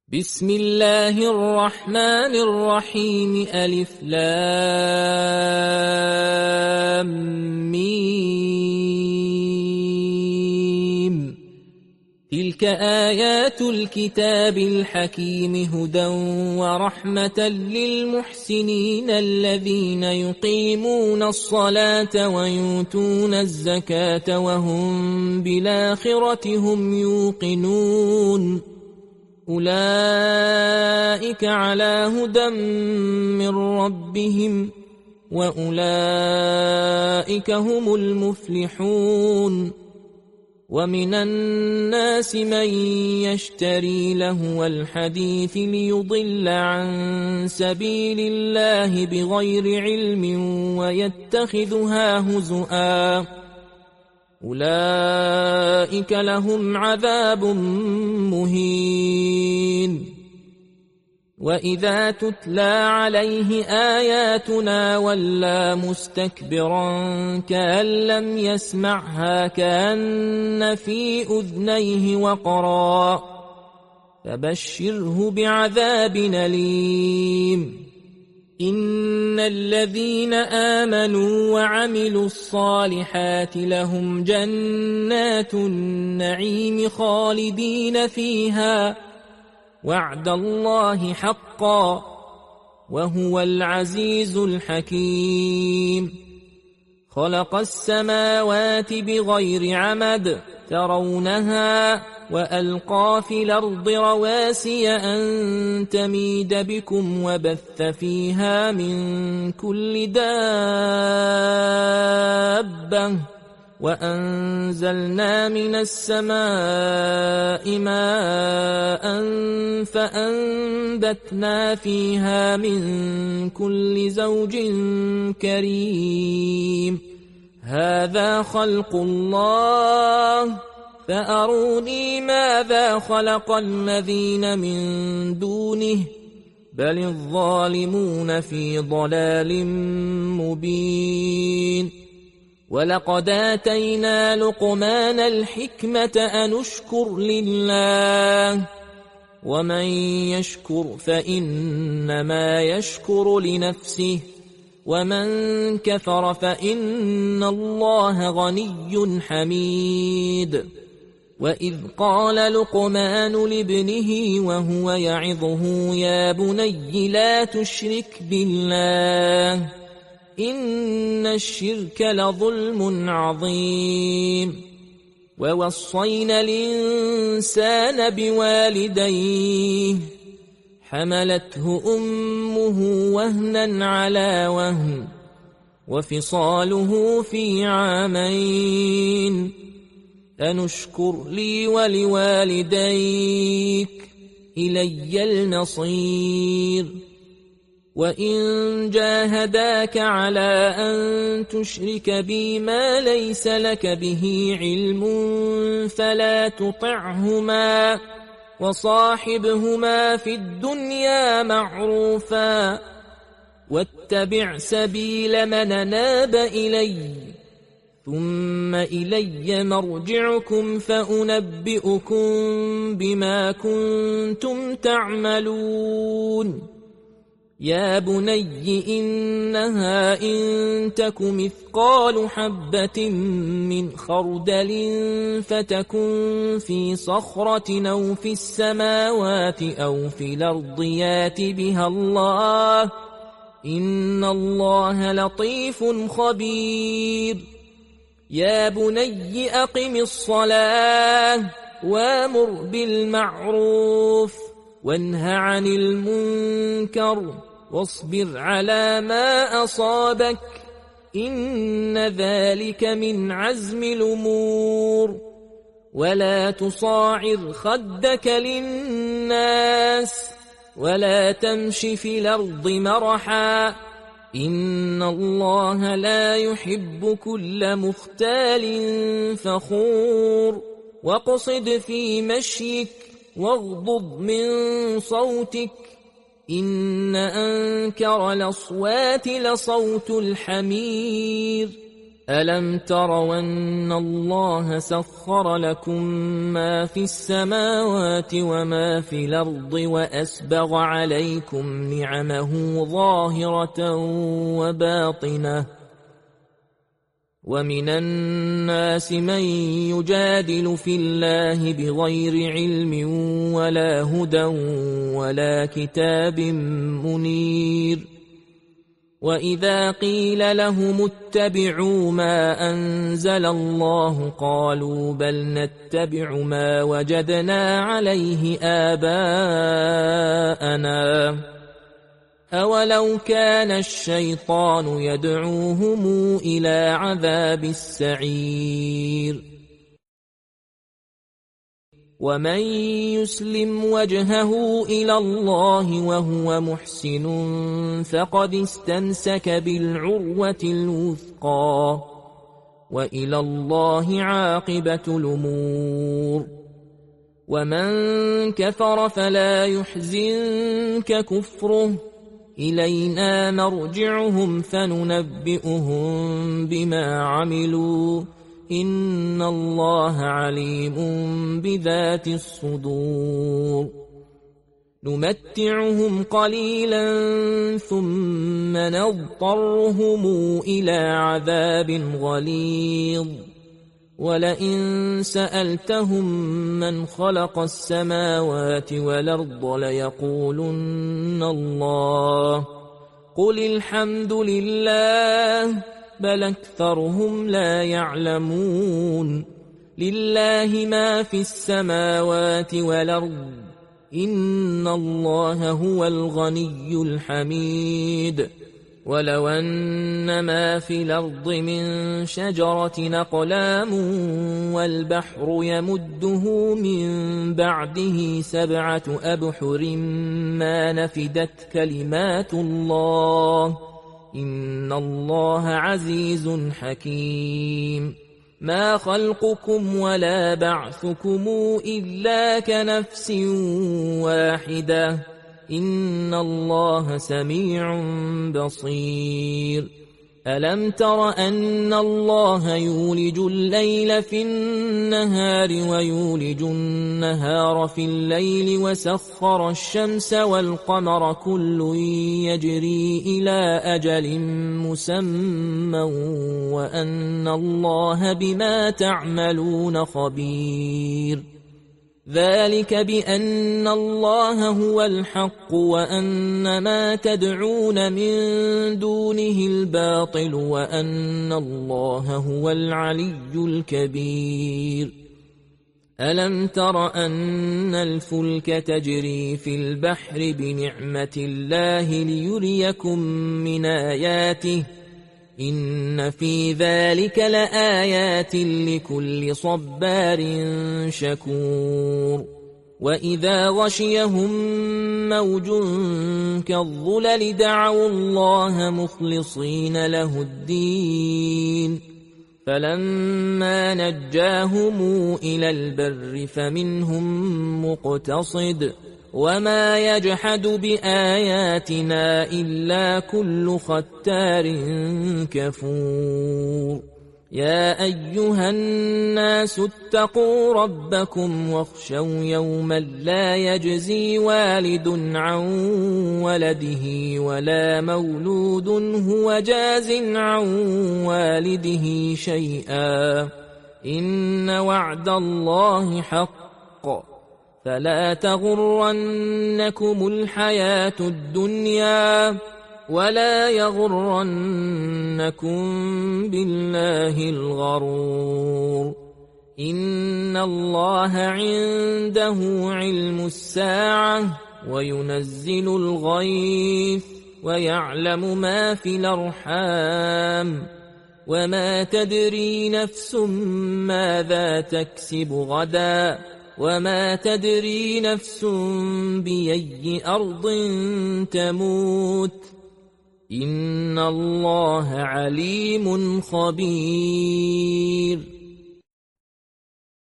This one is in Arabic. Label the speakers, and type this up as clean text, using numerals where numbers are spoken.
Speaker 1: بسم الله الرحمن الرحيم ألف لام ميم تلك آيات الكتاب الحكيم هدى ورحمة للمحسنين الذين يقيمون الصلاة ويؤتون الزكاة وهم بالآخرة هم يوقنون أولئك على هدى من ربهم وأولئك هم المفلحون ومن الناس من يشتري لهو الحديث ليضل عن سبيل الله بغير علم ويتخذها هزؤا أولئك لهم عذاب مهين وإذا تتلى عليه آياتنا ولى مستكبرا كأن لم يسمعها كأن في أذنيه وقرا فبشره بعذاب أليم إن الذين آمنوا وعملوا الصالحات لهم جنات النعيم خالدين فيها وعد الله حقا وهو العزيز الحكيم خلق السماوات بغير عمد ترونها وألقى في الأرض رواسي أن تميد بكم وبث فيها من كل دابة وأنزلنا من السماء ماء فأنبتنا فيها من كل زوج كريم هذا خلق الله فأروني ماذا خلق الذين من دونه بل الظالمون في ضلال مبين ولقد آتينا لقمان الحكمة أن اشكر لله ومن يشكر فإنما يشكر لنفسه ومن كفر فإن الله غني حميد وإذ قال لقمان لابنه وهو يعظه يا بني لا تشرك بالله إن الشرك لظلم عظيم ووصينا الإنسان بوالديه حملته أمه وهنا على وهن وفصاله في عامين أن اشكر لي ولوالديك إلي المصير وإن جاهداك على أن تشرك بي ما ليس لك به علم فلا تطعهما وصاحبهما في الدنيا معروفا واتبع سبيل من أناب إلي ثم إلي مرجعكم فأنبئكم بما كنتم تعملون يا بني إنها إن تك مثقال حبة من خردل فتكن في صخرة أو في السماوات أو في الأرض يات بها الله إن الله لطيف خبير يا بني أقم الصلاة وامر بالمعروف وانه عن المنكر واصبر على ما أصابك إن ذلك من عزم الأمور ولا تصاعر خدك للناس ولا تمش في الأرض مرحا إن الله لا يحب كل مختال فخور واقصد في مشيك واغضض من صوتك إن أنكر الأصوات لصوت الحمير ألم تروا أن الله سخر لكم ما في السماوات وما في الأرض وأسبغ عليكم نعمه ظاهرة وباطنة ومن الناس من يجادل في الله بغير علم ولا هدى ولا كتاب منير وإذا قيل لهم اتبعوا ما أنزل الله قالوا بل نتبع ما وجدنا عليه آباءنا أولو كان الشيطان يدعوهم إلى عذاب السعير ومن يسلم وجهه إلى الله وهو محسن فقد استمسك بالعروة الوثقى وإلى الله عاقبة الأمور ومن كفر فلا يحزنك كفره إلينا مرجعهم فننبئهم بما عملوا إن الله عليم بذات الصدور نمتعهم قليلا ثم نضطرهم إلى عذاب غليظ ولئن سألتهم من خلق السماوات والأرض ليقولن الله قل الحمد لله بل أكثرهم لا يعلمون لله ما في السماوات والأرض إن الله هو الغني الحميد ولو أن ما في الأرض من شجرة أقلام والبحر يمده من بعده 7 أبحر ما نفدت كلمات الله إن الله عزيز حكيم ما خلقكم ولا بعثكم إلا كنفس واحدة إن الله سميع بصير ألم تر أن الله يولج الليل في النهار ويولج النهار في الليل وسخر الشمس والقمر كل يجري إلى أجل مسمى وأن الله بما تعملون خبير ذلك بأن الله هو الحق وأن ما تدعون من دونه الباطل وأن الله هو العلي الكبير ألم تر أن الفلك تجري في البحر بنعمة الله ليريكم من آياته إن في ذلك لآيات لكل صبار شكور وإذا غشيهم موج كالظلل دعوا الله مخلصين له الدين فلما نجاهم إلى البر فمنهم مقتصد وما يجحد بآياتنا إلا كل ختار كفور يا أيها الناس اتقوا ربكم واخشوا يوما لا يجزي والد عن ولده ولا مولود هو جاز عن والده شيئا إن وعد الله حق فلا تغرنكم الحياة الدنيا ولا يغرنكم بالله الغرور إن الله عنده علم الساعة وينزل الغيث ويعلم ما في الأرحام وما تدري نفس ماذا تكسب غدا وما تدري نفس بأي أرض تموت إن الله عليم خبير